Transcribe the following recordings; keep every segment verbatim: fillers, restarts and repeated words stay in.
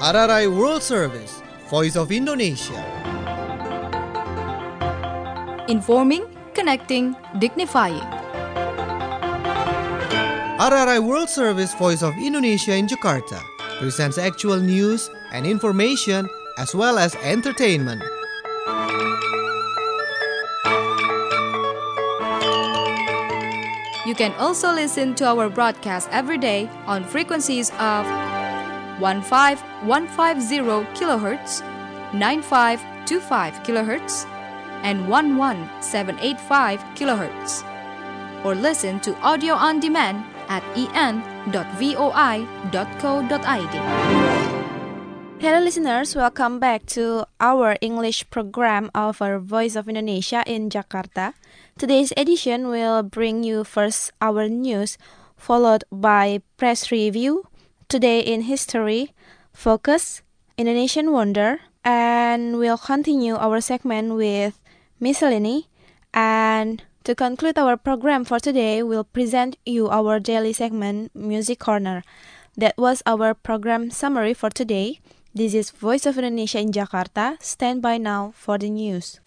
R R I World Service, Voice of Indonesia. Informing, connecting, dignifying. R R I World Service, Voice of Indonesia in Jakarta presents actual news and information as well as entertainment. You can also listen to our broadcast every day on frequencies of fifteen one fifty kilohertz, ninety-five twenty-five kilohertz, and eleven seven eighty-five kilohertz. Or listen to audio on demand at e n dot voi dot co dot i d. Hello listeners, welcome back to our English program of our Voice of Indonesia in Jakarta. Today's edition will bring you first our news, followed by press review, Today in History, Focus, Indonesian Wonder, and we'll continue our segment with Miscellany. And to conclude our program for today, we'll present you our daily segment, Music Corner. That was our program summary for today. This is Voice of Indonesia in Jakarta. Stand by now for the news.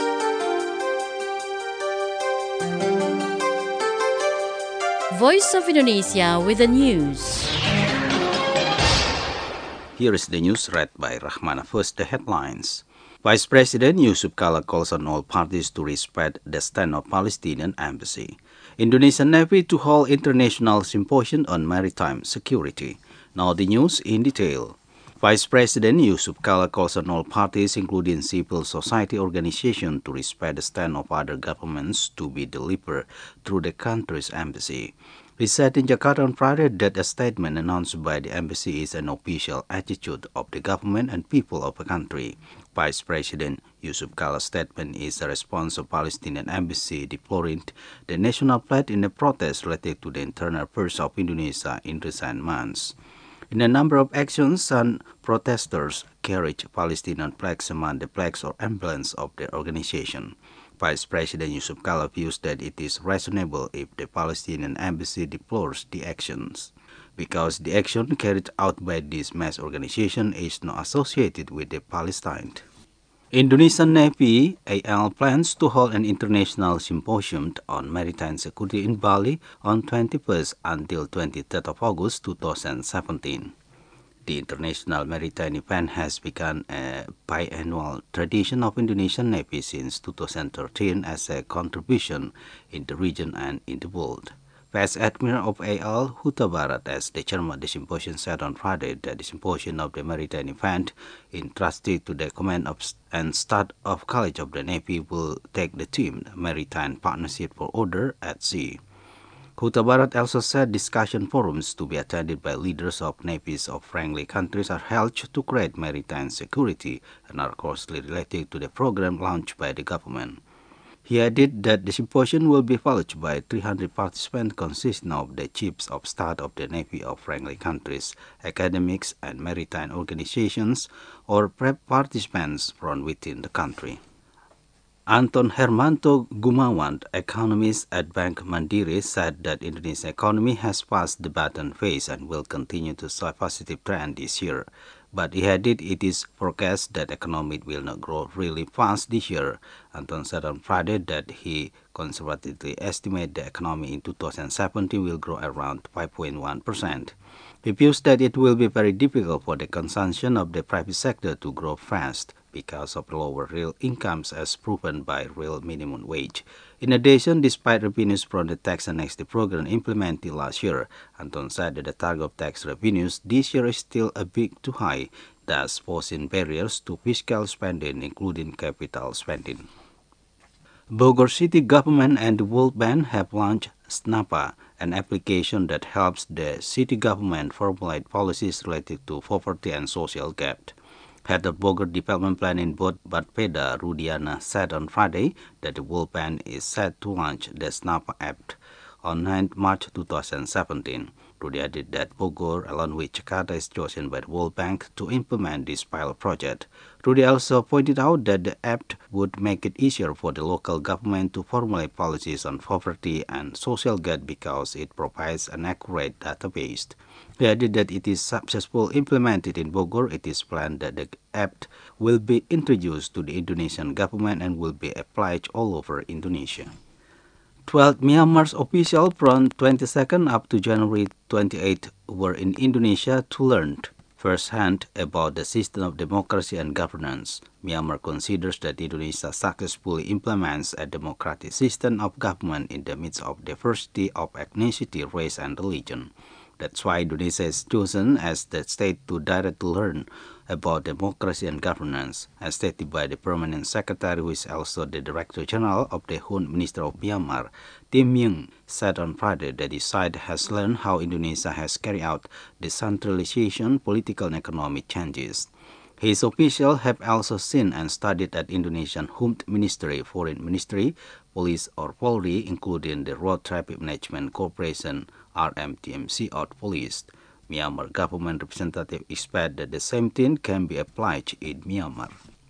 Voice of Indonesia with the news. Here is the news read by Rahmana. First, the headlines. Vice President Yusuf Kala calls on all parties to respect the stand of Palestinian embassy. Indonesian Navy to hold international symposium on maritime security. Now the news in detail. Vice President Yusuf Kala calls on all parties, including civil society organizations, to respect the stand of other governments to be delivered through the country's embassy. He said in Jakarta on Friday that a statement announced by the embassy is an official attitude of the government and people of the country. Vice President Yusuf Kala's statement is a response of Palestinian embassy deploring the national pledge in the protest related to the internal affairs of Indonesia in recent months. In a number of actions, some protesters carried Palestinian flags among the flags or emblems of the organization. Vice President Yusuf Kala views that it is reasonable if the Palestinian embassy deplores the actions, because the action carried out by this mass organization is not associated with the Palestine. Indonesian Navy A L plans to hold an international symposium on maritime security in Bali on twenty-first until twenty-third of August two thousand seventeen. The International Maritime event has become a biannual tradition of Indonesian Navy since two thousand thirteen as a contribution in the region and in the world. Vice Admiral of A L, Huta Barat, as the chairman of the symposium, said on Friday that the symposium of the maritime event, entrusted to the Command of and Staff of College of the Navy, will take the theme Maritime Partnership for Order at Sea. Huta Barat also said discussion forums to be attended by leaders of navies of friendly countries are held to create maritime security and are closely related to the program launched by the government. He added that the symposium will be followed by three hundred participants consisting of the chiefs of staff of the Navy of friendly countries, academics, and maritime organizations, or participants from within the country. Anton Hermanto Gumawan, economist at Bank Mandiri, said that Indonesia's economy has passed the bottom phase and will continue to show a positive trend this year. But he added it is forecast that the economy will not grow really fast this year. Anton said on Friday that he conservatively estimates the economy in two thousand seventeen will grow around five point one percent. He views that it will be very difficult for the consumption of the private sector to grow fast because of lower real incomes as proven by real minimum wage. In addition, despite revenues from the tax amnesty program implemented last year, Anton said that the target of tax revenues this year is still a bit too high, thus posing barriers to fiscal spending, including capital spending. Bogor City Government and the World Bank have launched SNAPA, an application that helps the city government formulate policies related to poverty and social gap. Head of Bogor Development Plan in both Bapeda, Rudiana, said on Friday that the World Bank is set to launch the SNAPA app on ninth of March two thousand seventeen. Rudy added that Bogor, along with Jakarta, is chosen by the World Bank to implement this pilot project. Rudy also pointed out that the app would make it easier for the local government to formulate policies on poverty and social good because it provides an accurate database. He added that it is successfully implemented in Bogor. It is planned that the app will be introduced to the Indonesian government and will be applied all over Indonesia. twelve Myanmar's officials from twenty-second up to January twenty-eighth were in Indonesia to learn firsthand about the system of democracy and governance. Myanmar considers that Indonesia successfully implements a democratic system of government in the midst of diversity of ethnicity, race, and religion. That's why Indonesia is chosen as the state to directly learn about democracy and governance, as stated by the Permanent Secretary, who is also the Director General of the Home Minister of Myanmar. Tim Myung said on Friday that his side has learned how Indonesia has carried out decentralization, political and economic changes. His officials have also seen and studied at Indonesian Home Ministry, Foreign Ministry, Police or Polri, including the Road Traffic Management Corporation, R M T M C or Police. Myanmar government representative expect that the same thing can be applied in Myanmar.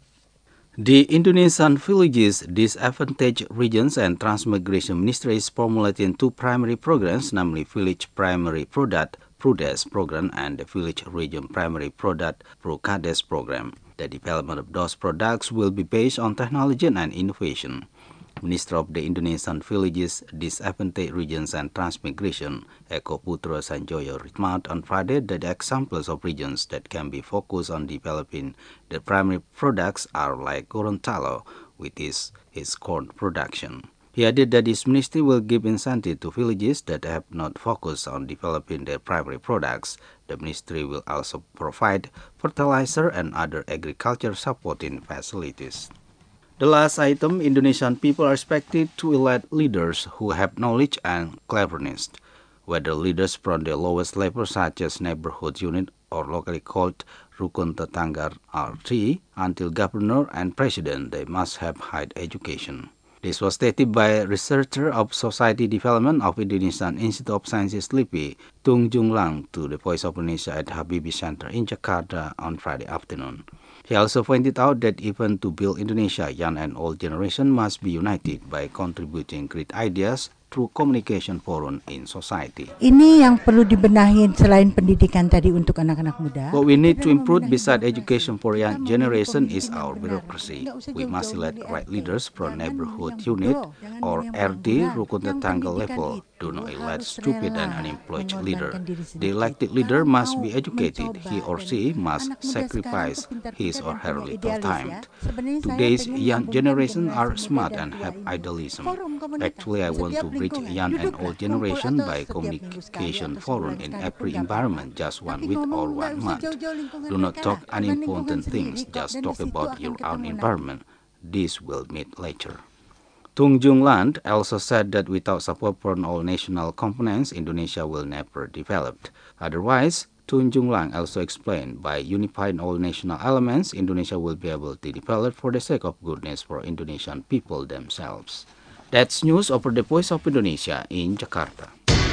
The Indonesian Villages, Disadvantaged Regions and Transmigration Ministry is formulating two primary programs, namely Village Primary Product PRUDES program and the Village Region Primary Product PRUKADES program. The development of those products will be based on technology and innovation. Minister of the Indonesian Villages, Disadvantaged Regions and Transmigration, Eko Putro Sanjoyo, remarked on Friday that the examples of regions that can be focused on developing the primary products are like Gorontalo, with its, its corn production. He added that his ministry will give incentive to villages that have not focused on developing their primary products. The ministry will also provide fertilizer and other agriculture supporting facilities. The last item, Indonesian people are expected to elect leaders who have knowledge and cleverness. Whether leaders from the lowest level such as neighborhood unit or locally called Rukun Tetangga R T until governor and president, they must have high education. This was stated by researcher of Society Development of Indonesian Institute of Sciences LIPI, Tung Jung Lang, to the Voice of Indonesia at Habibie Center in Jakarta on Friday afternoon. He also pointed out that even to build Indonesia, young and old generation must be united by contributing great ideas through communication forum in society. Ini yang perlu dibenahi selain pendidikan tadi untuk anak-anak muda. What we need to improve beside education for young generation is our bureaucracy. We must elect right leaders from neighborhood unit or R D Rukun Tetangga level. Do not elect stupid and unemployed leader. The elected leader must be educated. He or she must sacrifice his or her little time. Today's young generation are smart and have idealism. Actually, I want to bridge young and old generation by communication forum in every environment, just one week or one month. Do not talk unimportant things, just talk about your own environment. This will meet later. Tung Jung Lang also said that without support from all national components, Indonesia will never develop. Otherwise, Tung Jung Lang also explained, by unifying all national elements, Indonesia will be able to develop for the sake of goodness for Indonesian people themselves. That's news over the Voice of Indonesia in Jakarta.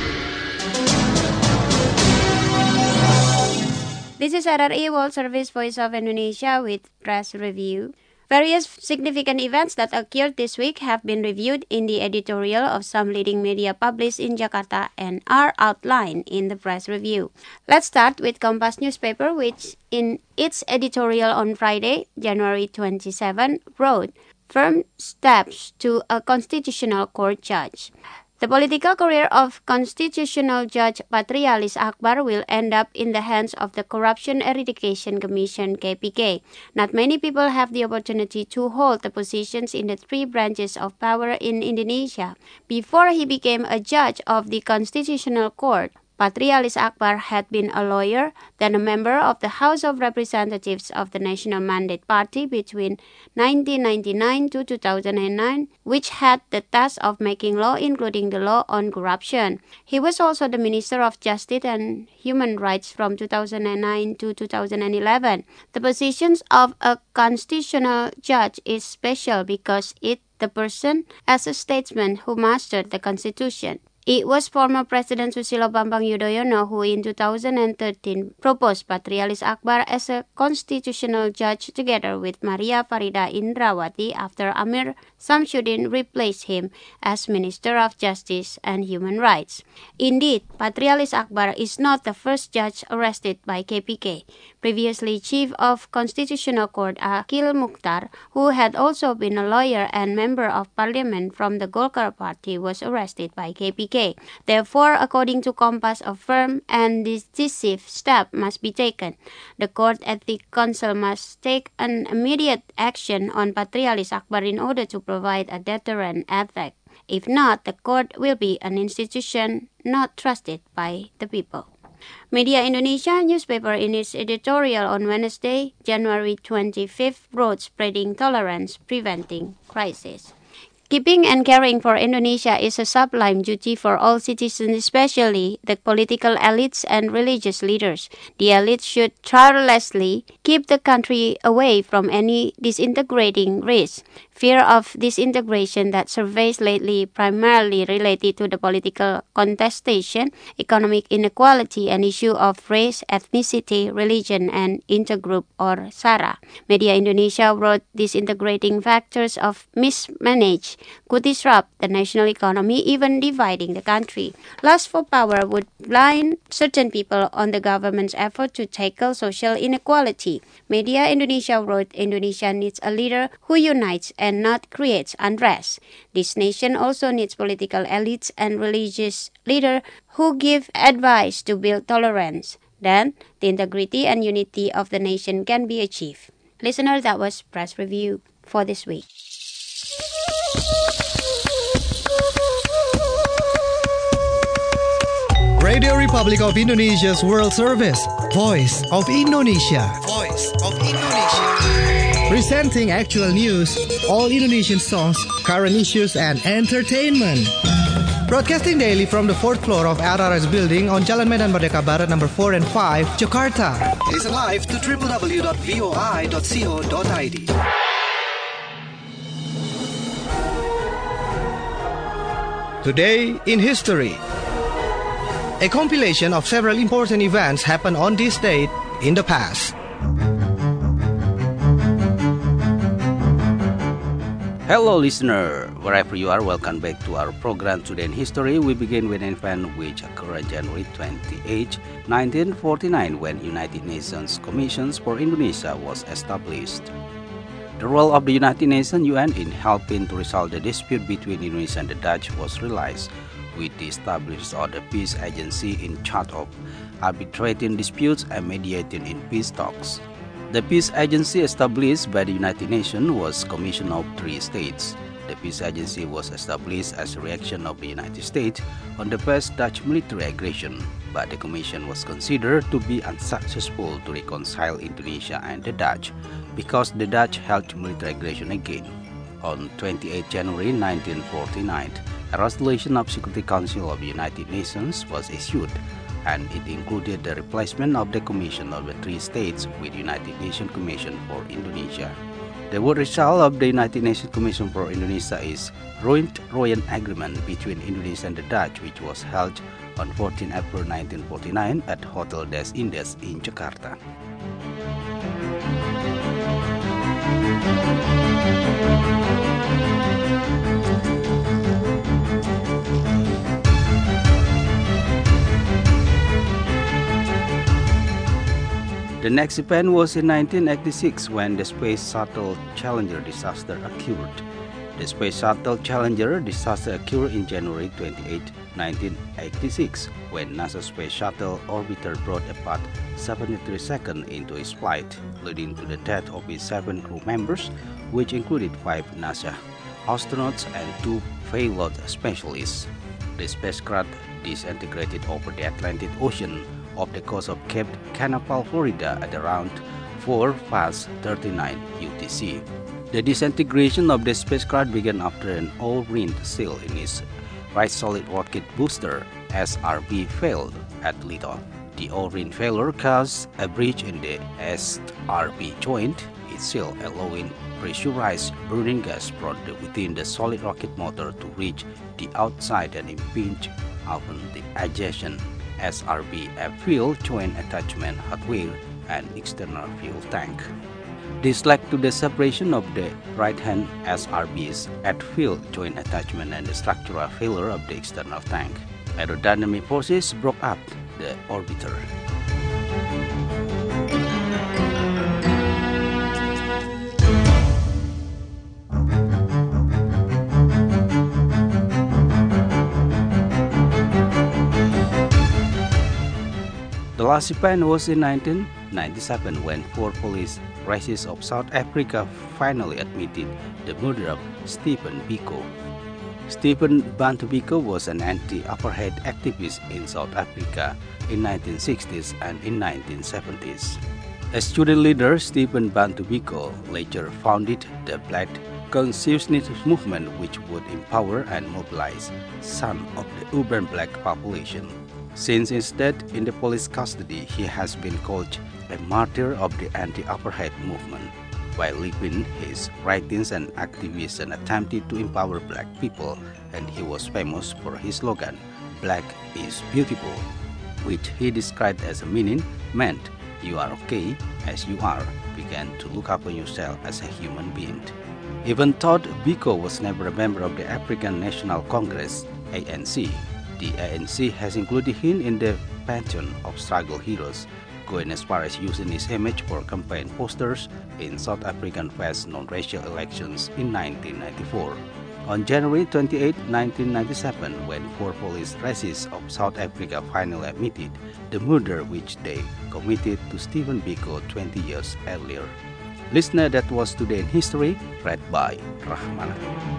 This is R R I World Service Voice of Indonesia with Press Review. Various significant events that occurred this week have been reviewed in the editorial of some leading media published in Jakarta and are outlined in the press review. Let's start with Kompas newspaper, which in its editorial on Friday, January twenty-seventh, wrote, "Firm steps to a constitutional court judge." The political career of Constitutional Judge Patrialis Akbar will end up in the hands of the Corruption Eradication Commission (K P K). Not many people have the opportunity to hold the positions in the three branches of power in Indonesia. Before he became a judge of the Constitutional Court, Patrialis Akbar had been a lawyer, then a member of the House of Representatives of the National Mandate Party between nineteen ninety-nine to two thousand nine, which had the task of making law, including the law on corruption. He was also the Minister of Justice and Human Rights from two thousand nine to two thousand eleven. The position of a constitutional judge is special because it the person as a statesman who mastered the Constitution. It was former President Susilo Bambang Yudhoyono who in two thousand thirteen proposed Patrialis Akbar as a constitutional judge together with Maria Farida Indrawati after Amir Samsudin replaced him as Minister of Justice and Human Rights. Indeed, Patrialis Akbar is not the first judge arrested by K P K. Previously Chief of Constitutional Court Akil Mukhtar, who had also been a lawyer and member of parliament from the Golkar party, was arrested by K P K. Therefore, according to Kompas, a firm and decisive step must be taken. The Court Ethics Council must take an immediate action on Patrialis Akbar in order to provide a deterrent effect. If not, the court will be an institution not trusted by the people. Media Indonesia newspaper in its editorial on Wednesday, January twenty-fifth, wrote spreading tolerance, preventing crisis. Keeping and caring for Indonesia is a sublime duty for all citizens, especially the political elites and religious leaders. The elites should tirelessly keep the country away from any disintegrating risk. Fear of disintegration that surveys lately primarily related to the political contestation, economic inequality, and issue of race, ethnicity, religion, and intergroup or SARA. Media Indonesia wrote disintegrating factors of mismanaged could disrupt the national economy, even dividing the country. Lust for power would blind certain people on the government's effort to tackle social inequality. Media Indonesia wrote Indonesia needs a leader who unites and not creates unrest. This nation also needs political elites and religious leaders who give advice to build tolerance. Then, the integrity and unity of the nation can be achieved. Listener, that was Press Review for this week. Radio Republic of Indonesia's World Service, Voice of Indonesia. Voice of Indonesia. Presenting actual news, all Indonesian songs, current issues, and entertainment. Broadcasting daily from the fourth floor of R R S building on Jalan Medan Merdeka Barat number four and five, Jakarta. Listen live to w w w dot voi dot co dot i d. Today in History. A compilation of several important events happened on this date in the past. Hello listener, wherever you are, welcome back to our program Today in History. We begin with an event which occurred on January twenty-eighth, nineteen forty-nine, when United Nations Commission for Indonesia was established. The role of the United Nations U N in helping to resolve the dispute between Indonesia and the Dutch was realized with the establishment of the peace agency in charge of arbitrating disputes and mediating in peace talks. The peace agency established by the United Nations was commissioned of three states. The peace agency was established as a reaction of the United States on the past Dutch military aggression, but the commission was considered to be unsuccessful to reconcile Indonesia and the Dutch because the Dutch held military aggression again. On twenty-eighth January nineteen forty-nine, a resolution of Security Council of the United Nations was issued, and it included the replacement of the Commission of the three states with United Nations Commission for Indonesia. The word result of the United Nations Commission for Indonesia is Joint Royan Agreement between Indonesia and the Dutch, which was held on fourteenth April nineteen forty-nine at Hotel Des Indes in Jakarta. The next event was in nineteen eighty-six when the Space Shuttle Challenger disaster occurred. The Space Shuttle Challenger disaster occurred in January twenty-eighth, nineteen eighty-six, when NASA Space Shuttle orbiter brought apart seventy-three seconds into its flight, leading to the death of its seven crew members, which included five NASA astronauts and two payload specialists. The spacecraft disintegrated over the Atlantic Ocean off the coast of Cape Canaveral, Florida at around four past thirty-nine U T C. The disintegration of the spacecraft began after an O-ring seal in its right solid rocket booster S R B failed at liftoff. The O-ring failure caused a breach in the S R B joint, its seal, allowing pressurized burning gas from within the solid rocket motor to reach the outside and impinge often the adjacent S R B fuel joint attachment hardware and external fuel tank. This led to the separation of the right-hand S R B's at fuel joint attachment and the structural failure of the external tank. Aerodynamic forces broke up the orbiter. The last event was in nineteen ninety-seven when four police races of South Africa finally admitted the murder of Stephen Biko. Stephen Bantu Biko was an anti-apartheid activist in South Africa in nineteen sixties and in nineteen seventies. As student leader, Stephen Bantu Biko later founded the Black Consciousness movement, which would empower and mobilize some of the urban black population. Since his death in the police custody, he has been called a martyr of the anti-apartheid movement. While living, his writings and activism attempted to empower black people, and he was famous for his slogan, "Black is beautiful," which he described as a meaning meant you are okay as you are, began to look upon yourself as a human being. Even though Biko was never a member of the African National Congress, A N C, the A N C has included him in the pantheon of struggle heroes, going as far as using his image for campaign posters in South African first non-racial elections in nineteen ninety-four. On January twenty-eighth, nineteen ninety-seven, when four police races of South Africa finally admitted the murder which they committed to Stephen Biko twenty years earlier. Listener, that was Today in History, read by Rahmana.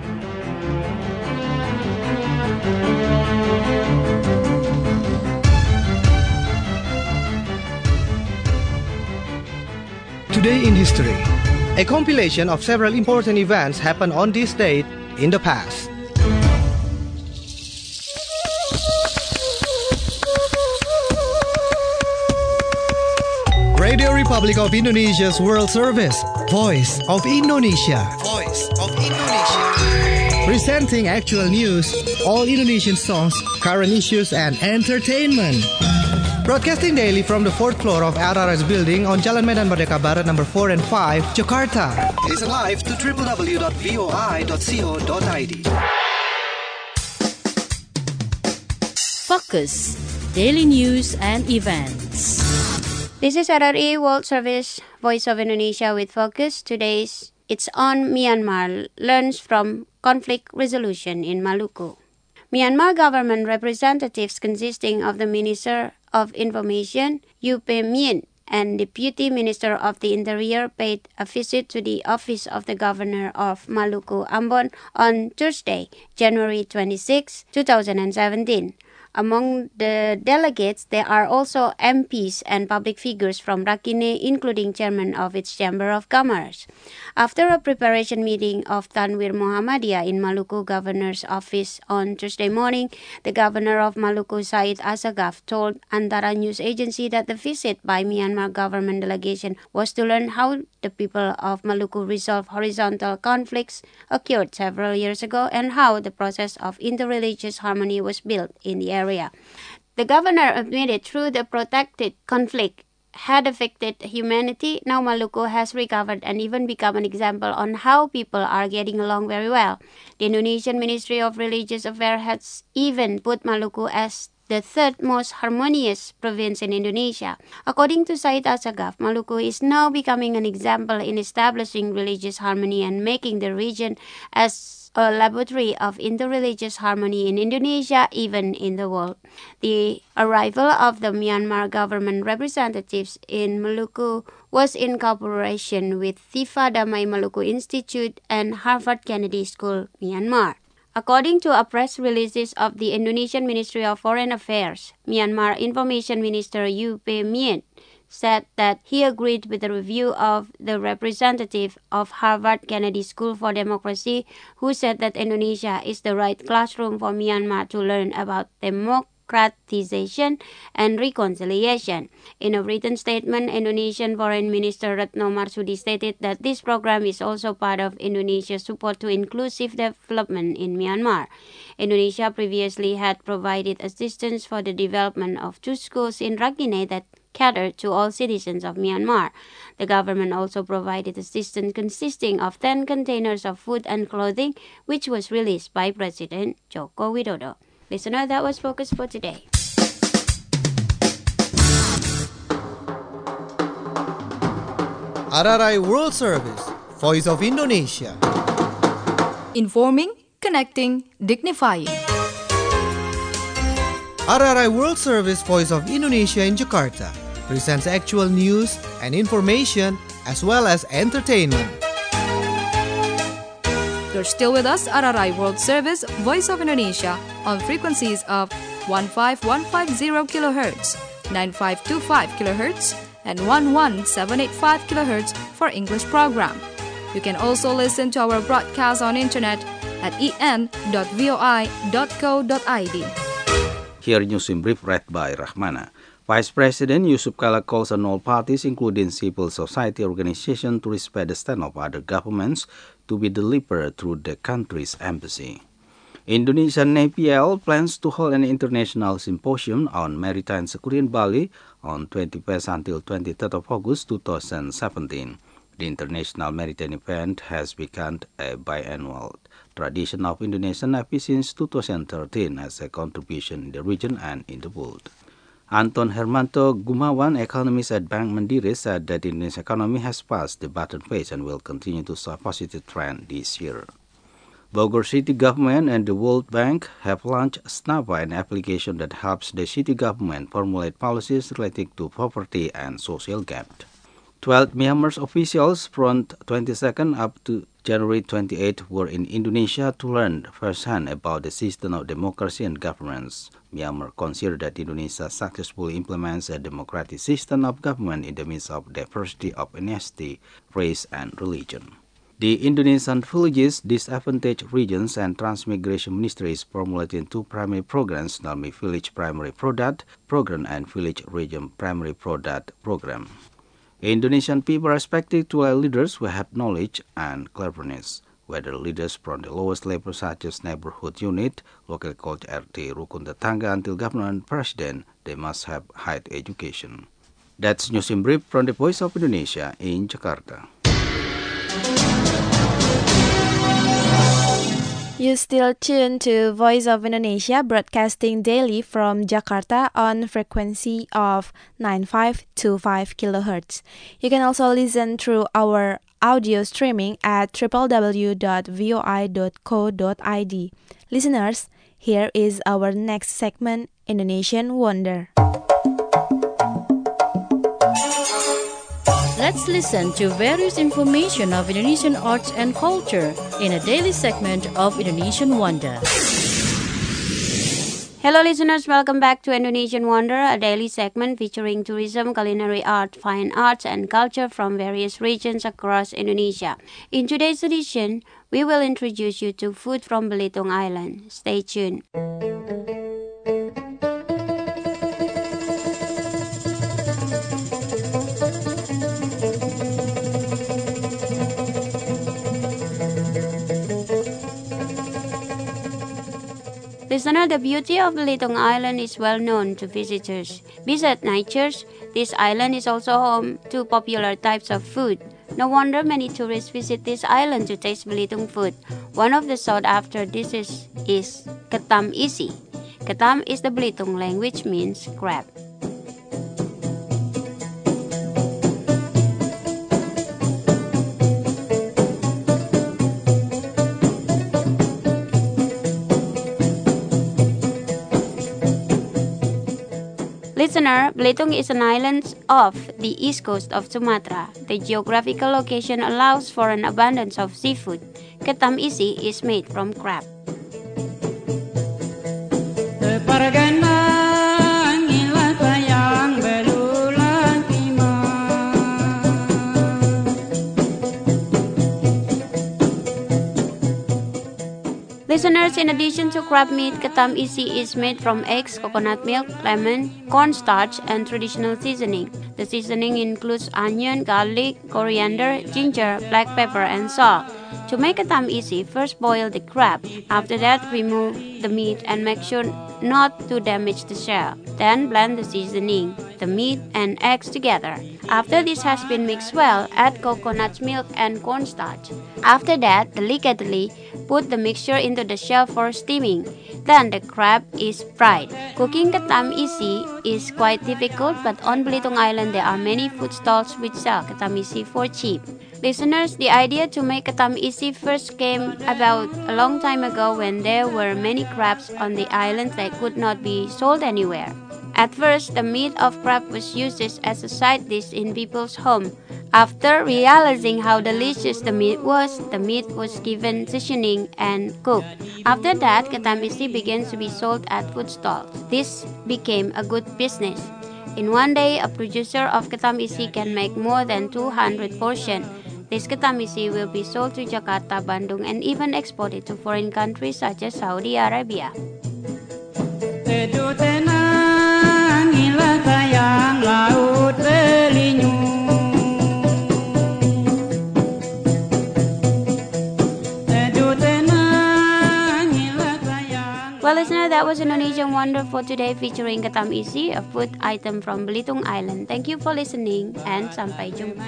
Today in History, a compilation of several important events happened on this date in the past. Radio Republic of Indonesia's World Service, Voice of Indonesia. Voice of Indonesia. Presenting actual news, all Indonesian songs, current issues, and entertainment. Broadcasting daily from the fourth floor of R R S Building on Jalan Medan Merdeka Barat number four and five, Jakarta. Listen live to w w w dot voi dot co dot i d. Focus, daily news and events. This is R R E World Service, Voice of Indonesia with Focus. Today's it's on Myanmar, learns from conflict resolution in Maluku. Myanmar government representatives consisting of the Minister of Information, U P Mien, and Deputy Minister of the Interior paid a visit to the office of the Governor of Maluku, Ambon, on Thursday, January twenty-sixth, twenty seventeen. Among the delegates, there are also M Ps and public figures from Rakhine, including chairman of its Chamber of Commerce. After a preparation meeting of Tanwir Muhammadiyah in Maluku Governor's office on Thursday morning, the Governor of Maluku, Said Assegaf, told Antara News Agency that the visit by Myanmar government delegation was to learn how the people of Maluku resolve horizontal conflicts occurred several years ago and how the process of interreligious harmony was built in the area. The governor admitted through the protracted conflict had affected humanity, now Maluku has recovered and even become an example on how people are getting along very well. The Indonesian Ministry of Religious Affairs has even put Maluku as the third most harmonious province in Indonesia. According to Said Assegaf, Maluku is now becoming an example in establishing religious harmony and making the region as a laboratory of interreligious harmony in Indonesia, even in the world. The arrival of the Myanmar government representatives in Maluku was in cooperation with Thiva Damai Maluku Institute and Harvard Kennedy School, Myanmar. According to a press release of the Indonesian Ministry of Foreign Affairs, Myanmar Information Minister U P Mien said that he agreed with the review of the representative of Harvard Kennedy School for Democracy, who said that Indonesia is the right classroom for Myanmar to learn about democracy democratization, and reconciliation. In a written statement, Indonesian Foreign Minister Retno Marsudi stated that this program is also part of Indonesia's support to inclusive development in Myanmar. Indonesia previously had provided assistance for the development of two schools in Rakhine that cater to all citizens of Myanmar. The government also provided assistance consisting of ten containers of food and clothing, which was released by President Joko Widodo. Listener, that was Focus for today. R R I World Service, Voice of Indonesia. Informing, connecting, dignifying. R R I World Service, Voice of Indonesia in Jakarta presents actual news and information as well as entertainment. You're still with us, R R I World Service, Voice of Indonesia, on frequencies of one five one five zero kilohertz, nine five two five kilohertz, and one one seven eight five kilohertz for English program. You can also listen to our broadcast on internet at e n dot voi dot co dot i d. Here news in brief read by Rahmana. Vice President Yusuf Kala calls on all parties, including civil society organizations, to respect the stand of other governments to be delivered through the country's embassy. Indonesian N P L plans to hold an international symposium on maritime security in Bali on twenty-first until twenty-third of August two thousand seventeen. The international maritime event has become a biannual tradition of Indonesian Navy since two thousand thirteen as a contribution in the region and in the world. Anton Hermanto Gumawan, economist at Bank Mandiri, said that the Indonesian economy has passed the bottom phase and will continue to show a positive trend this year. Bogor City Government and the World Bank have launched SNAPA, an application that helps the city government formulate policies relating to poverty and social gap. Twelve Myanmar's officials from twenty-second up to January twenty-eighth were in Indonesia to learn firsthand about the system of democracy and governance. Myanmar considers that Indonesia successfully implements a democratic system of government in the midst of diversity of ethnicity, race, and religion. The Indonesian Villages, Disadvantaged Regions and Transmigration Ministry is formulating two primary programs, namely Village Primary Product Program and Village Region Primary Product Program. Indonesian people are expected to elect leaders who have knowledge and cleverness. Whether leaders from the lowest level such as neighborhood unit, local called R T, Rukun Tetangga until governor and president, they must have high education. That's news in brief from the Voice of Indonesia in Jakarta. You still tune to Voice of Indonesia, broadcasting daily from Jakarta on frequency of nine five two five kilohertz. You can also listen through our audio streaming at w w w dot voi dot co dot i d. Listeners, here is our next segment, Indonesian Wonder. Let's listen to various information of Indonesian arts and culture in a daily segment of Indonesian Wonder. Hello listeners, welcome back to Indonesian Wonder, a daily segment featuring tourism, culinary art, fine arts, and culture from various regions across Indonesia. In today's edition, we will introduce you to food from Belitung Island. Stay tuned. Listener, the beauty of Belitung Island is well known to visitors. Besides nature, this island is also home to popular types of food. No wonder many tourists visit this island to taste Belitung food. One of the sought-after dishes is ketam isi. Ketam is the Belitung language, means crab. Listener, Belitung is an island off the east coast of Sumatra. The geographical location allows for an abundance of seafood. Ketam isi is made from crab. Listeners, in addition to crab meat, ketam isi is made from eggs, coconut milk, lemon, cornstarch, and traditional seasoning. The seasoning includes onion, garlic, coriander, ginger, black pepper, and salt. To make ketam isi, first boil the crab. After that, remove the meat and make sure not to damage the shell. Then blend the seasoning, the meat, and eggs together. After this has been mixed well, add coconut milk and cornstarch. After that, delicately put the mixture into the shell for steaming. Then the crab is fried. Cooking ketam isi is quite difficult, but on Belitung Island there are many food stalls which sell ketam isi for cheap. Listeners, the idea to make ketam isi first came about a long time ago when there were many crabs on the island that could not be sold anywhere. At first, the meat of crab was used as a side dish in people's home. After realizing how delicious the meat was, the meat was given seasoning and cooked. After that, ketam isi began to be sold at food stalls. This became a good business. In one day, a producer of ketam isi can make more than two hundred portions. This ketam isi will be sold to Jakarta, Bandung, and even exported to foreign countries such as Saudi Arabia. Well, listener, that was Indonesian Wonder for today featuring ketam isi, a food item from Belitung Island. Thank you for listening and sampai jumpa.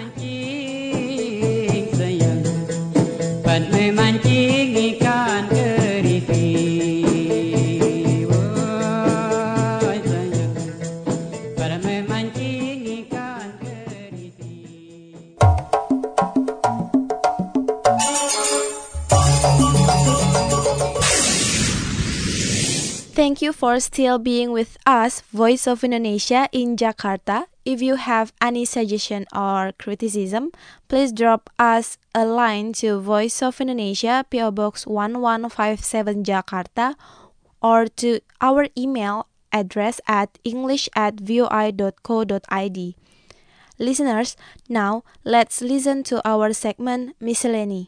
Thank you for still being with us, Voice of Indonesia in Jakarta. If you have any suggestion or criticism, please drop us a line to Voice of Indonesia, P O Box one one five seven Jakarta, or to our email address at english at voi dot co dot id. Listeners, now let's listen to our segment Miscellany.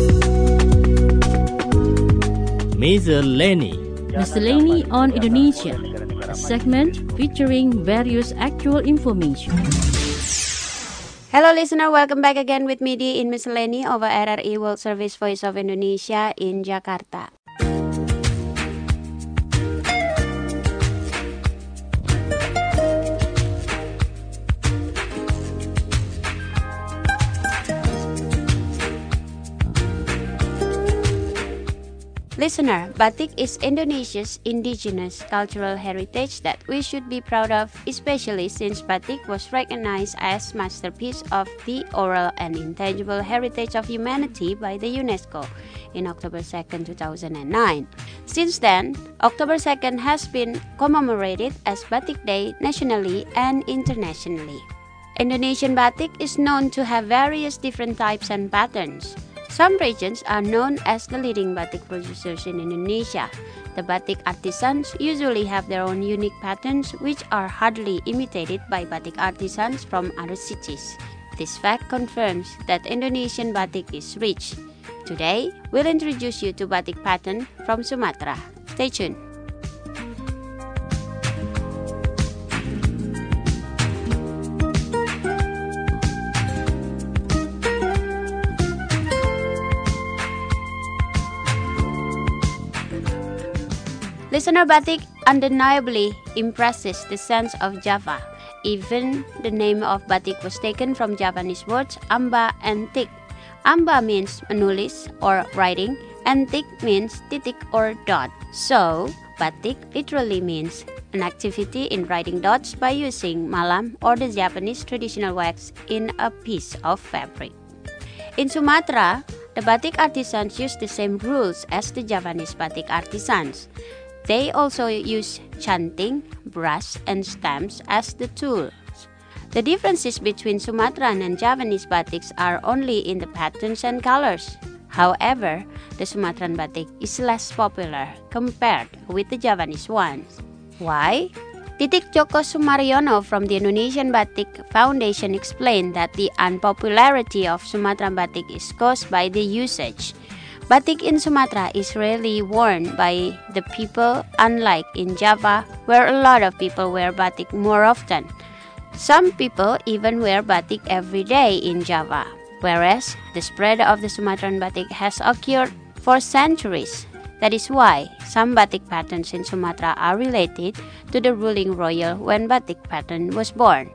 Miscellany. Miscellany on Indonesia, a segment featuring various actual information. Hello listener, welcome back again with me in Miscellany over R R I World Service Voice of Indonesia in Jakarta. Listener, batik is Indonesia's indigenous cultural heritage that we should be proud of, especially since batik was recognized as masterpiece of the oral and intangible heritage of humanity by the UNESCO in October second, two thousand nine. Since then, October second has been commemorated as Batik Day nationally and internationally. Indonesian batik is known to have various different types and patterns. Some regions are known as the leading batik producers in Indonesia. The batik artisans usually have their own unique patterns which are hardly imitated by batik artisans from other cities. This fact confirms that Indonesian batik is rich. Today, we'll introduce you to batik pattern from Sumatra. Stay tuned. Listener, batik undeniably impresses the sense of Java. Even the name of batik was taken from Javanese words amba and tik. Amba means menulis or writing, and tik means titik or dot. So, batik literally means an activity in writing dots by using malam or the Japanese traditional wax in a piece of fabric. In Sumatra, the batik artisans use the same rules as the Javanese batik artisans. They also use chanting, brass, and stamps as the tools. The differences between Sumatran and Javanese batiks are only in the patterns and colors. However, the Sumatran batik is less popular compared with the Javanese ones. Why? Titik Joko Sumaryono from the Indonesian Batik Foundation explained that the unpopularity of Sumatran batik is caused by the usage. Batik in Sumatra is rarely worn by the people, unlike in Java, where a lot of people wear batik more often. Some people even wear batik every day in Java, whereas the spread of the Sumatran batik has occurred for centuries. That is why some batik patterns in Sumatra are related to the ruling royal when batik pattern was born.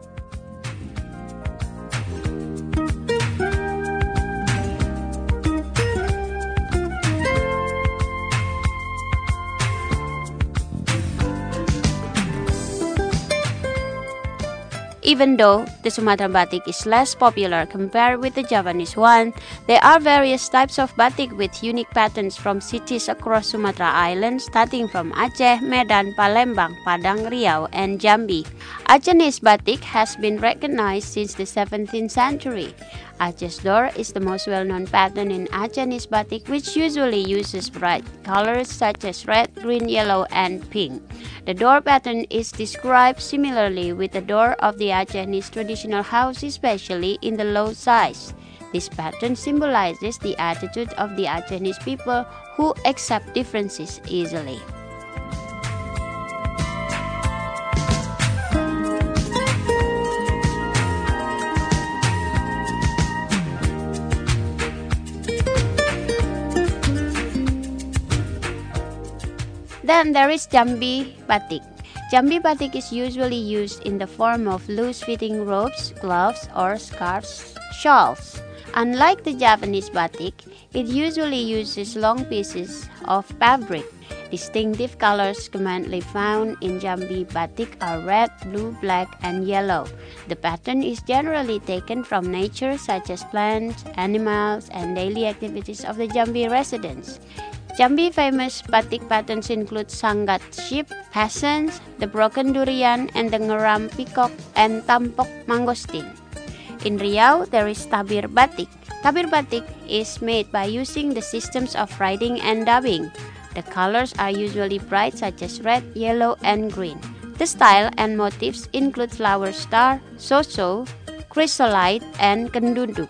Even though the Sumatran batik is less popular compared with the Javanese one, there are various types of batik with unique patterns from cities across Sumatra Island, starting from Aceh, Medan, Palembang, Padang, Riau, and Jambi. Acehese batik has been recognized since the seventeenth century. Aceh's door is the most well-known pattern in Acehese batik, which usually uses bright colors such as red, green, yellow, and pink. The door pattern is described similarly with the door of the Acehese traditional house, especially in the low size. This pattern symbolizes the attitude of the Acehese people who accept differences easily. Then there is Jambi batik. Jambi batik is usually used in the form of loose-fitting robes, gloves, or scarves, shawls. Unlike the Javanese batik, it usually uses long pieces of fabric. Distinctive colors commonly found in Jambi batik are red, blue, black, and yellow. The pattern is generally taken from nature, such as plants, animals, and daily activities of the Jambi residents. Jambi famous batik patterns include Sanggat sheep, peasants, the broken durian, and the ngeram peacock and tampok mangosteen. In Riau, there is tabir batik. Tabir batik is made by using the systems of writing and dubbing. The colors are usually bright, such as red, yellow, and green. The style and motifs include flower star, soso, chrysolite, and kenduduk.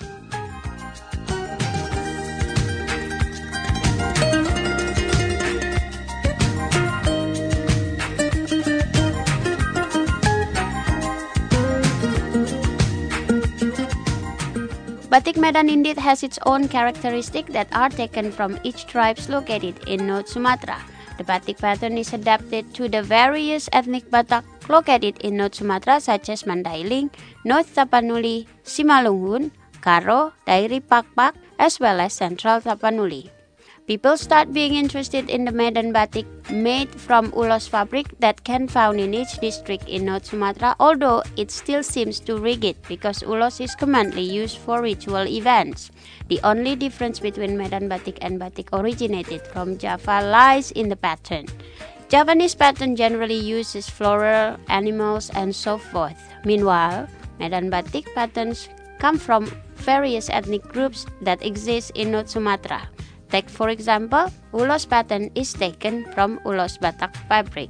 Batik Medan indeed has its own characteristics that are taken from each tribes located in North Sumatra. The batik pattern is adapted to the various ethnic Batak located in North Sumatra, such as Mandailing, North Tapanuli, Simalungun, Karo, Dairi Pakpak, as well as Central Tapanuli. People start being interested in the Medan batik made from ulos fabric that can found in each district in North Sumatra, although it still seems too rigid because ulos is commonly used for ritual events. The only difference between Medan batik and batik originated from Java lies in the pattern. Javanese pattern generally uses floral, animals, and so forth. Meanwhile, Medan batik patterns come from various ethnic groups that exist in North Sumatra. Take for example, ulos pattern is taken from ulos Batak fabric.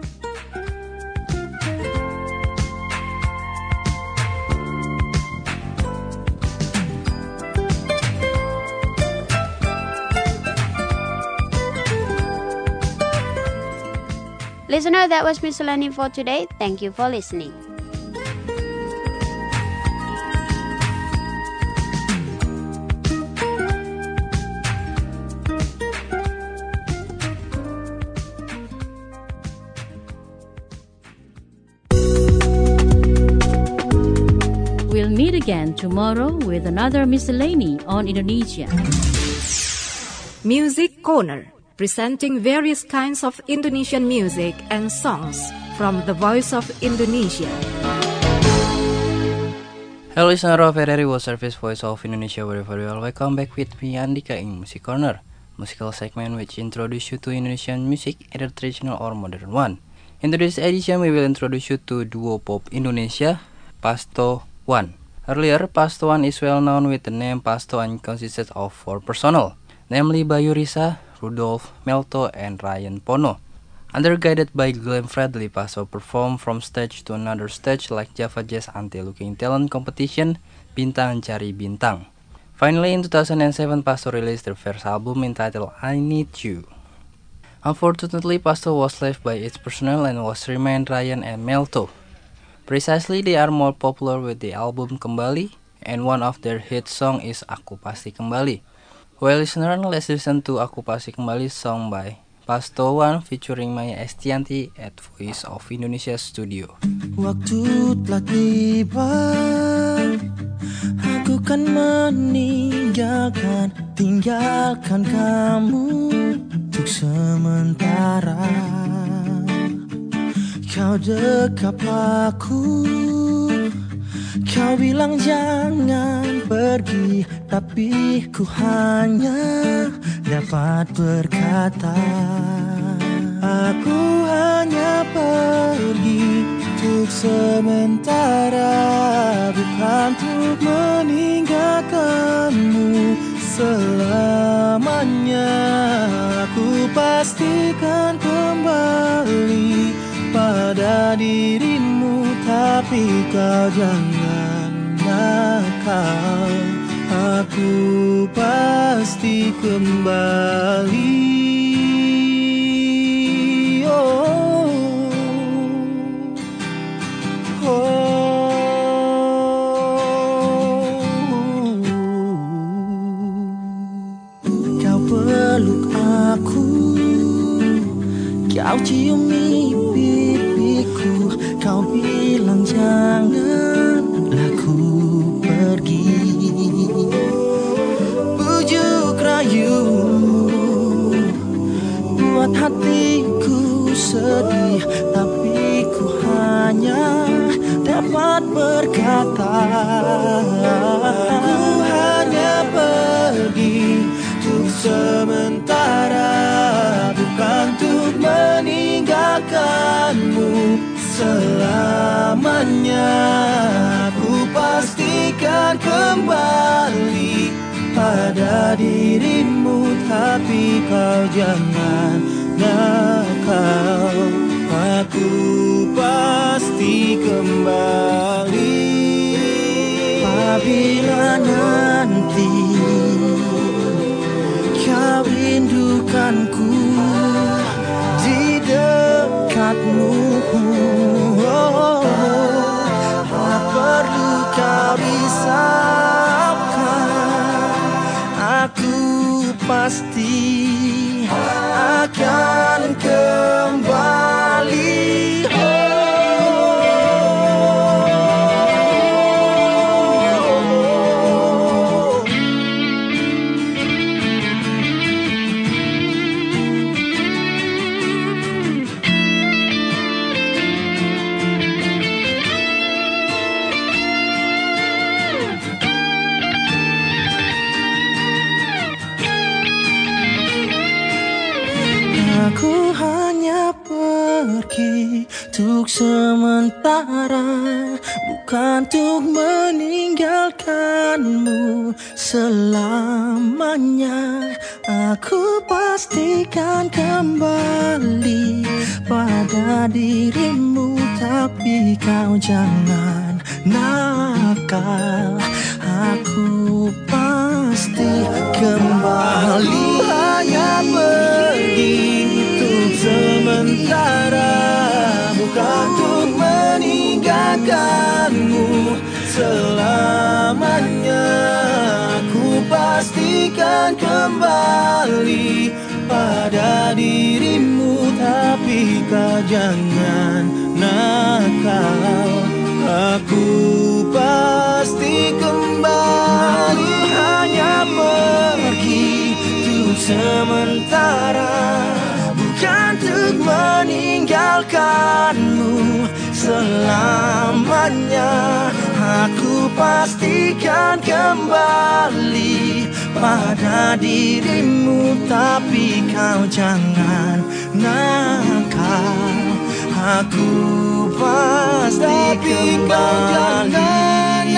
Listener, that was Miscellany for today. Thank you for listening. We'll meet again tomorrow with another Miscellany on Indonesia. Music Corner, presenting various kinds of Indonesian music and songs from the Voice of Indonesia. Hello listener of R R I World Service Voice of Indonesia, wherever you are. Welcome back with me Andika in Music Corner, musical segment which introduce you to Indonesian music, either traditional or modern one. In today's edition, we will introduce you to duo pop Indonesia, Pasto One. Earlier, Pasto One is well known with the name Pasto and consisted of four personnel, namely Bayu Risa, Rudolf Melto, and Ryan Pono. Under guided by Glenn Fredly, Pasto performed from stage to another stage like Java Jazz Anti-Looking Talent Competition, Bintang Cari Bintang. Finally, in two thousand seven, Pasto released their first album entitled I Need You. Unfortunately, Pasto was left by its personnel and was remained Ryan and Melto. Precisely, they are more popular with the album Kembali, and one of their hit song is Aku Pasti Kembali. Well, listener, let's listen to Aku Pasti Kembali song by Pasto One featuring Maya Estianti at Voice of Indonesia Studio. Waktu telah tiba, aku kan meninggalkan, tinggalkan kamu untuk sementara. Kau dekap aku, kau bilang jangan pergi, tapi ku hanya dapat berkata, aku hanya pergi untuk sementara, bukan untuk meninggalkanmu selamanya. Aku pastikan kembali pada dirimu, tapi kau jangan nakal. Aku pasti kembali. Oh, oh. Kau peluk aku, kau ciumi pipiku, kau bilang janganlah ku pergi. Bujuk rayumu buat hatiku sedih, tapi ku hanya dapat berkata, aku hanya pergi untuk sementara, bukan untuk meninggalkanmu selamanya. Aku pastikan kembali pada dirimu, tapi kau jangan nakal. Aku pasti kembali. Apabila nanti kau rindukanku di dekatmu, oh, tak perlu kau risaukan, aku pasti akan kembali. Aku hanya pergi untuk sementara, bukan untuk meninggalkanmu selamanya. Aku pastikan kembali pada dirimu, tapi kau jangan nakal. Aku pasti kembali. Hanya pergi untuk sementara, bukan untuk meninggalkanmu selamanya. Aku pastikan kembali pada dirimu, tapi kau jangan nakal. Aku pasti kembali. Hanya pergi untuk sementara, bukan untuk meninggalkanmu selamanya. Aku pastikan kembali pada dirimu, tapi kau jangan nakal. Aku pasti kembali.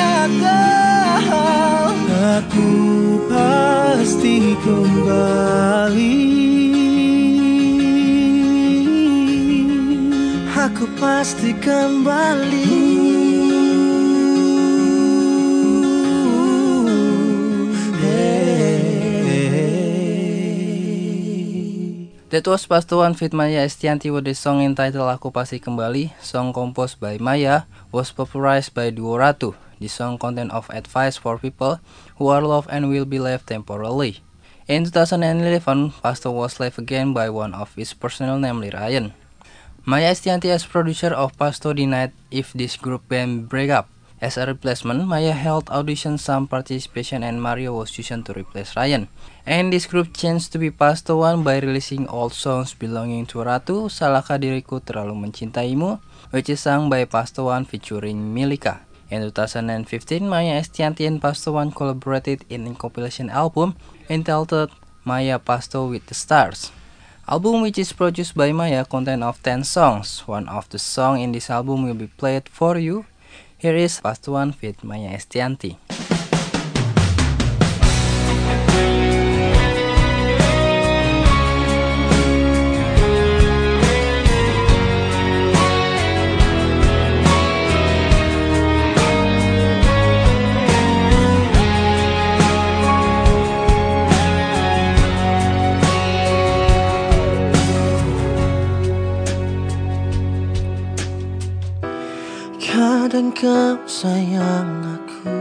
Aku pasti kembali. Aku pasti kembali. That was Pasto One feat Maya Estianty with the song entitled Aku Pasti Kembali. Song composed by Maya was popularized by duo Ratu. The song contains of advice for people who are loved and will be left temporarily. In two thousand eleven, Pasto was left again by one of his personnel, namely Ryan. Maya Estianty, as producer of Pasto, denied if this group band break up. As a replacement, Maya held auditions, some participation, and Mario was chosen to replace Ryan. And this group changed to be Pasto One by releasing old songs belonging to Ratu, Salahkah Diriku Terlalu Mencintaimu, which is sung by Pasto One featuring Milika. In two thousand fifteen, Maya Estianty and Pasto One collaborated in a compilation album entitled Maya Pasto with the Stars. Album, which is produced by Maya, contains of ten songs. One of the songs in this album will be played for you. Here is Pasto One feat Maya Estianty. Kadang kau sayang aku,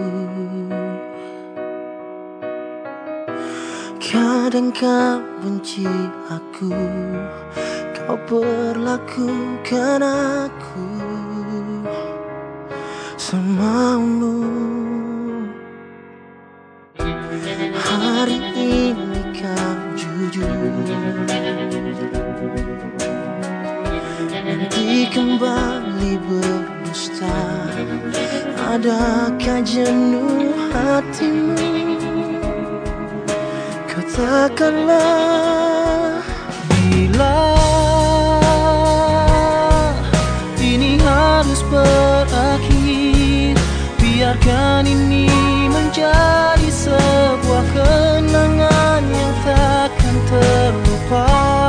kadang kau benci aku. Kau perlakukan aku semaumu. Hari ini kau jujur, nanti kembali berdusta. Adakah jenuh hatimu? Katakanlah, bila ini harus berakhir, biarkan ini menjadi sebuah kenangan yang takkan terlupa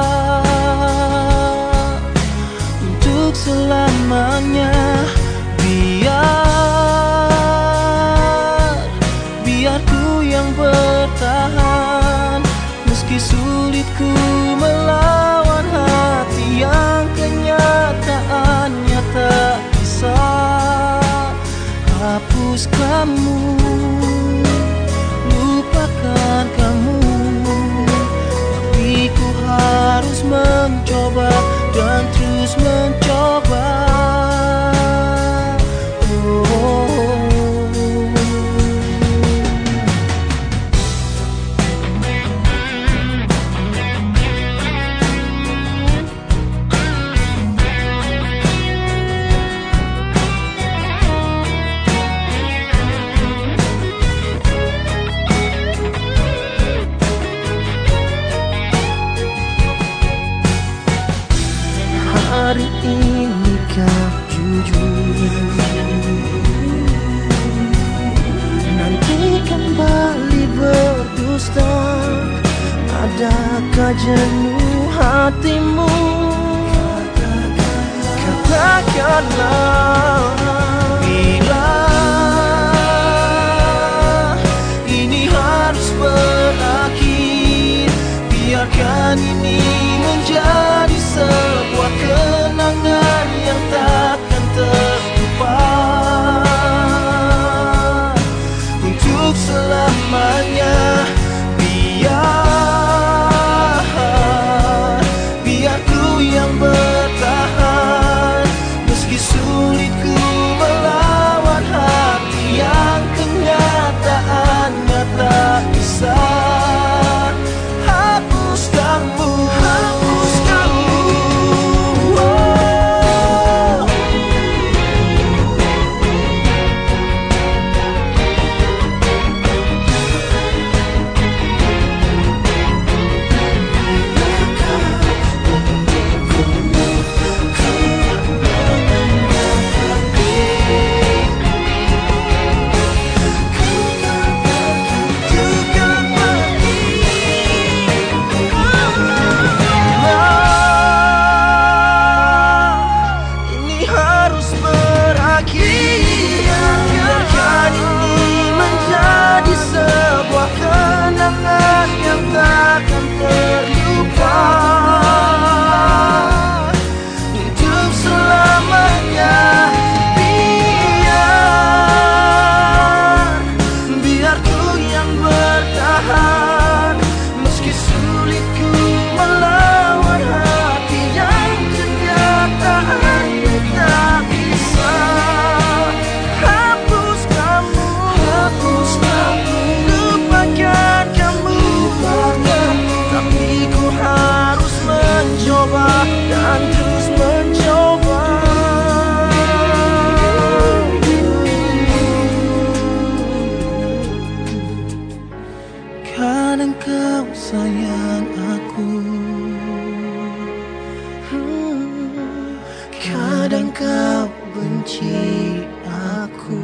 untuk selamanya. Biar, biar ku yang bertahan, meski sulit ku melawan hati yang kenyataannya tak bisa hapus kamu, lupakan kamu. Tapi ku harus mencoba dan terus mencoba. Hari ini kau jujur, nanti kembali berdusta. Adakah jenuh hatimu? Katakanlah, bila ini harus berakhir, biarkan ini menjadi sebuah kenangan yang takkan terlupa untuk selamanya. Biar, biar ku yang bertahan, meski sulit kadang kau benci aku.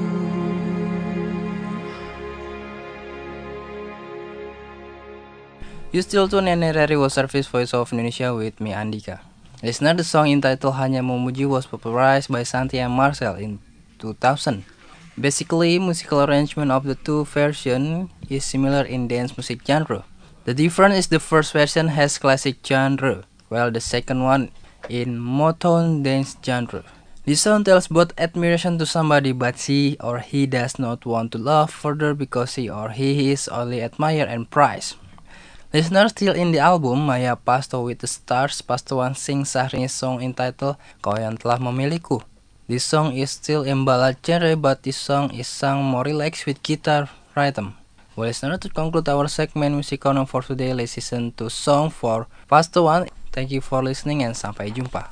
You still tune in R R I World Service Voice of Indonesia with me, Andika. Listener, the song entitled Hanya Memuji was popularized by Santi and Marcel in two thousand. Basically, musical arrangement of the two versions is similar in dance music genre. The difference is the first version has classic genre, while the second one in Motown dance genre. This song tells both admiration to somebody, but she or he does not want to love further because he or he is only admired and prized. Listener, still in the album, Maya Pasto with the Stars, Pastowan sings Syahrini song entitled Kau Yang Telah Memiliku. This song is still in ballad genre, but this song is sung more relaxed with guitar rhythm. Well, listener, to conclude our segment Music Corner for today, let's listen to song for Pastowan. Thank you for listening and sampai jumpa.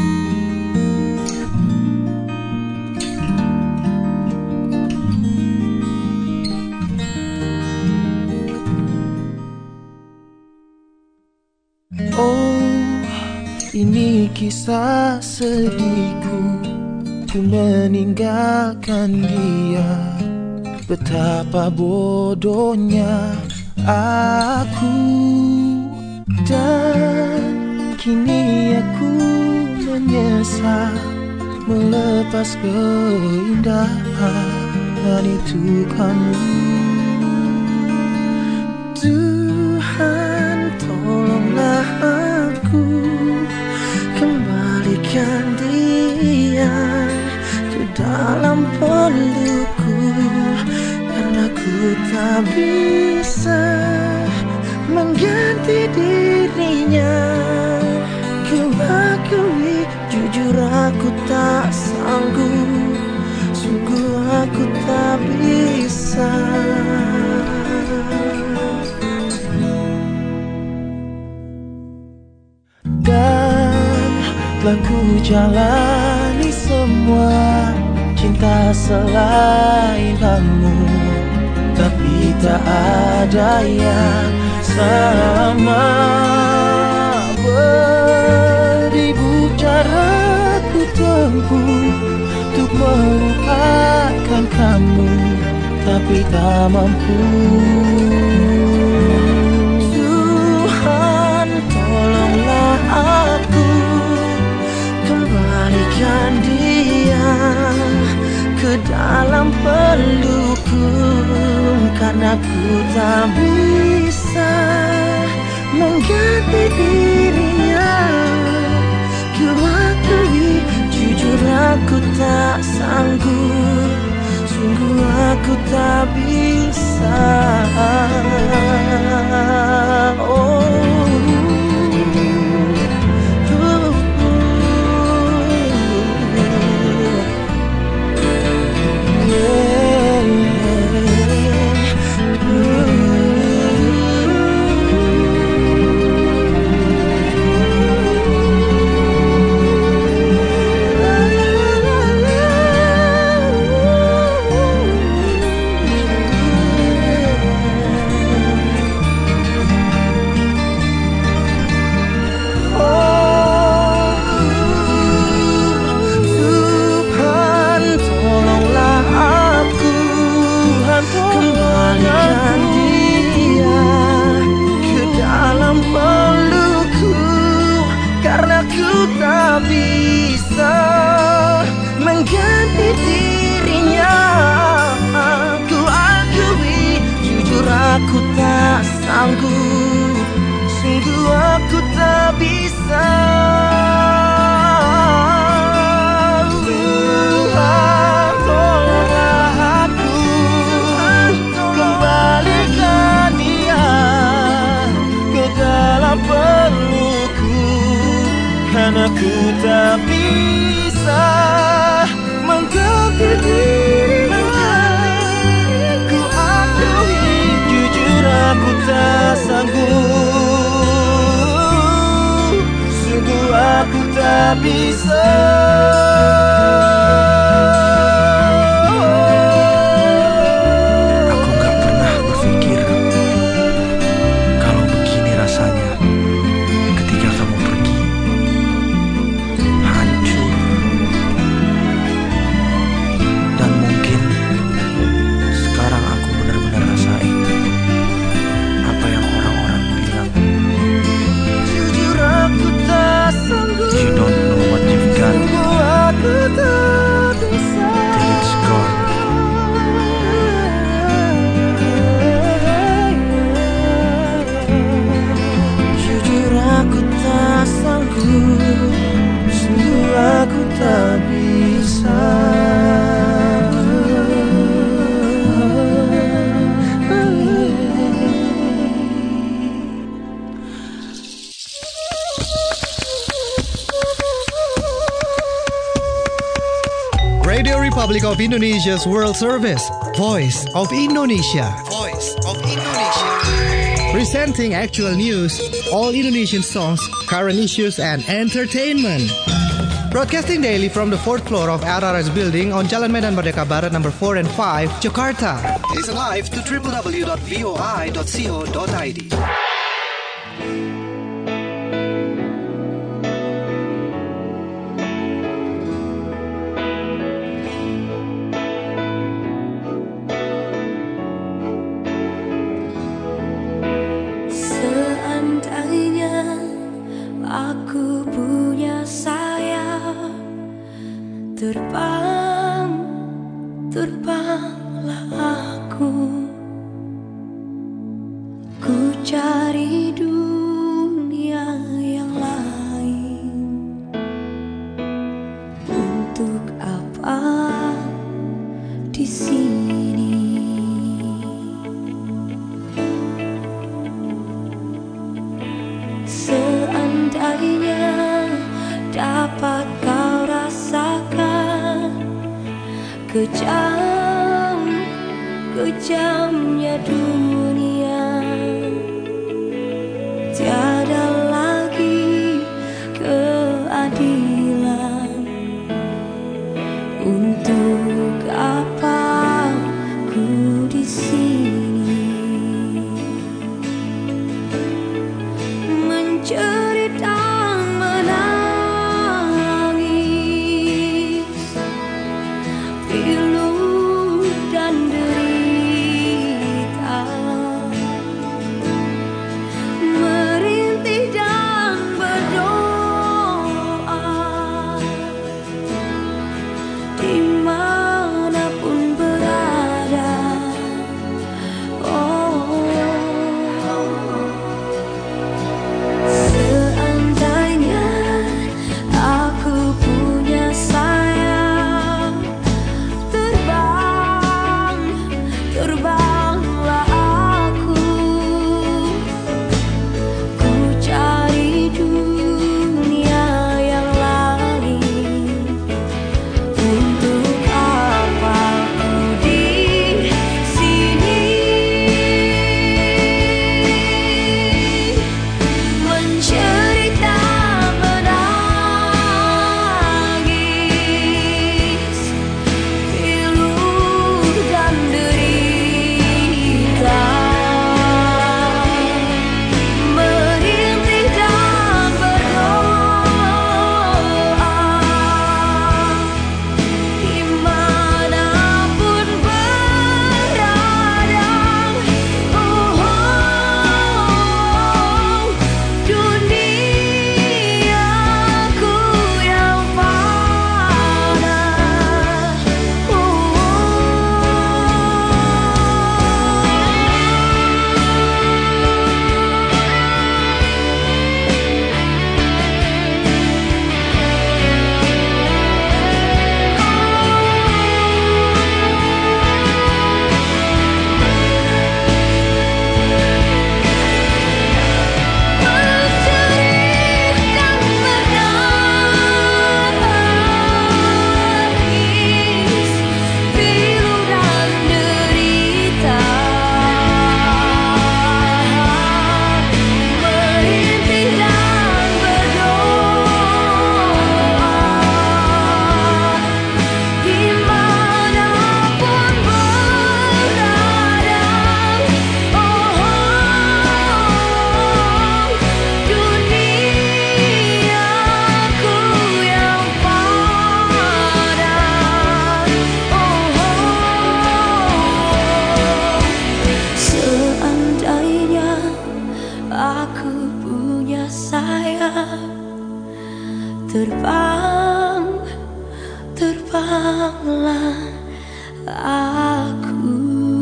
Oh, ini kisah sedihku, ku meninggalkan dia. Betapa bodohnya aku, dan kini aku menyesal melepas keindahan itu kamu. Tuhan, tolonglah aku, kembalikan dia ke dalam pelukku, karena ku tak bisa mengganti dirinya. Ku akui, jujur aku tak sanggup, sungguh aku tak bisa. Dan telah ku jalani semua cinta selain kamu, tapi tak ada yang sama. Beribu cara ku tempuh untuk melupakan kamu, tapi tak mampu. Tuhan, tolonglah aku, kembalikan dia ke dalam pelukku, karena ku tak bisa mengganti dirinya. Ku akui, jujur aku tak sanggup, sungguh aku tak bisa. Oh, aku tak sanggup, sungguh aku tak bisa. Tuhan, tolonglah aku, kembalikan dia ke dalam pelukku, karena ku tak bisa mengganti dirinya. Aku tak sanggup, sungguh aku tak bisa. Aku gak pernah berpikir kalau begini rasanya ketika kamu pergi. Hancur. Republic of Indonesia's World Service, Voice of Indonesia. Voice of Indonesia. Presenting actual news, all Indonesian songs, current issues, and entertainment. Broadcasting daily from the fourth floor of R R S building on Jalan Medan Merdeka Barat number four and five, Jakarta. Listen live to w w w dot voi dot co dot i d. Terbang, terbanglah aku, ku cari dunia yang lain. Untuk apa di sini? Seandainya dapat kau rasakan kejam, kejamnya dunia, tiada lagi keadilan. Untuk apa ku di sini menjerit dan menangis, pilu dan derita, merintih dan berdoa, dimanapun berada. Oh, seandainya aku punya sayap, terbang, terbanglah aku, ku cari dunia yang lain. Untuk apa ku di sini mencerita menangis, pilu dan derita, merintih dan berdoa, dimanapun berada. Oh, duniaku yang fana. Menjerit dan menangis, pilu dan derita, merintih dan berdoa, dimanapun berada. Oh, duniaku yang fana. Oh, seandainya aku punya sayap, terbang, terbanglah aku.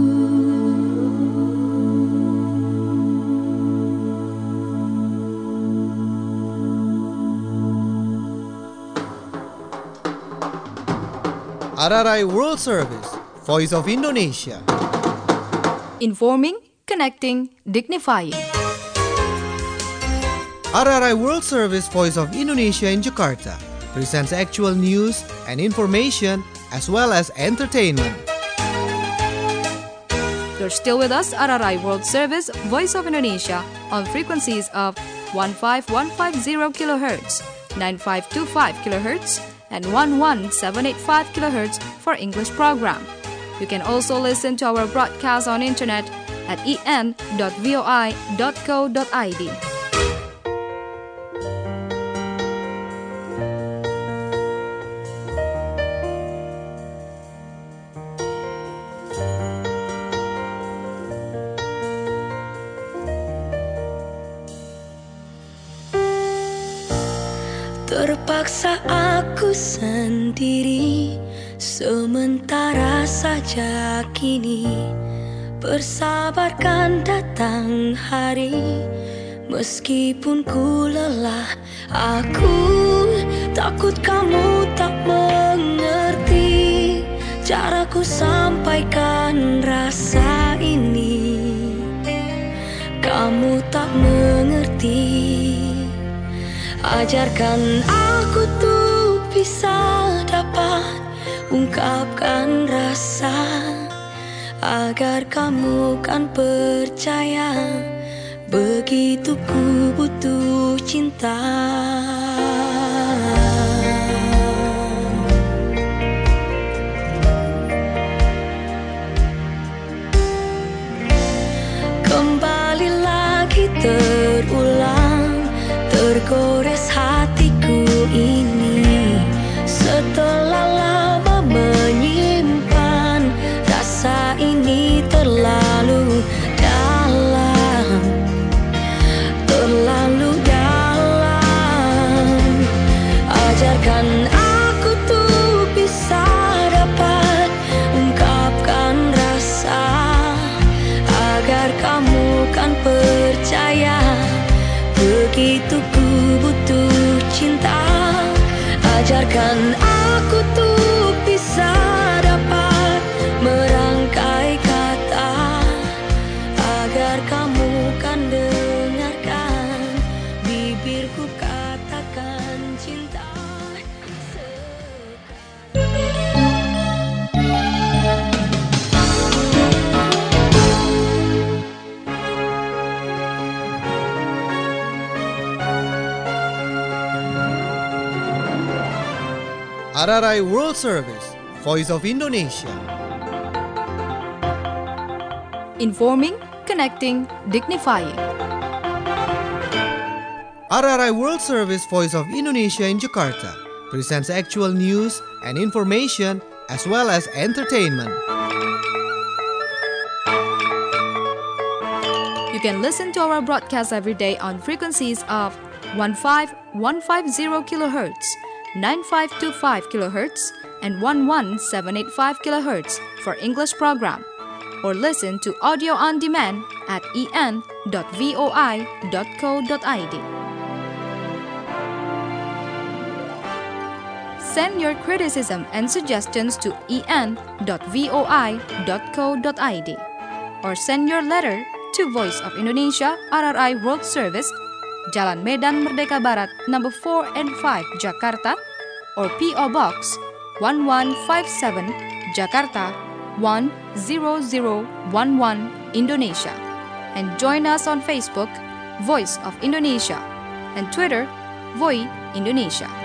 R R I World Service, Voice of Indonesia. Informing, connecting, dignifying. R R I World Service, Voice of Indonesia in Jakarta. presents actual news and information as well as entertainment. You're still with us at R R I World Service, Voice of Indonesia, on frequencies of one five one five zero kilohertz, nine five two five kilohertz, and one one seven eight five kilohertz for English program. You can also listen to our broadcast on internet at e n dot voi dot co dot i d. Terpaksa aku sendiri, sementara saja kini bersabarkan datang hari. Meskipun ku lelah, aku takut kamu tak mengerti caraku sampaikan rasa ini. Kamu tak mengerti. Ajarkan aku tuh bisa dapat ungkapkan rasa, agar kamu kan percaya begitu ku butuh cinta. Kembali lagi terulang, tergores hatiku ini. Setelah lama menyimpan rasa ini terlalu dalam, terlalu dalam. Ajarkan aku tuh bisa dapat ungkapkan rasa, agar kamu kan percaya begitu ku butuh cinta. Ajarkan aku tuh bisa dapat merangkai kata, agar kamu kan dengarkan bibirku katakan cinta. R R I World Service, Voice of Indonesia. Informing, connecting, dignifying. R R I World Service, Voice of Indonesia in Jakarta presents actual news and information as well as entertainment. You can listen to our broadcast every day on frequencies of one five one five zero kilohertz, nine five two five kilohertz, and one one seven eight five kilohertz for English program, or listen to audio on demand at e n dot voi dot co dot i d. Send your criticism and suggestions to e n dot voi dot co dot i d, or send your letter to Voice of Indonesia R R I World Service, Jalan Medan Merdeka Barat, number four and five, Jakarta, or P O Box one one five seven, Jakarta one zero zero one one, Indonesia. And join us on Facebook, Voice of Indonesia, and Twitter, Voi Indonesia.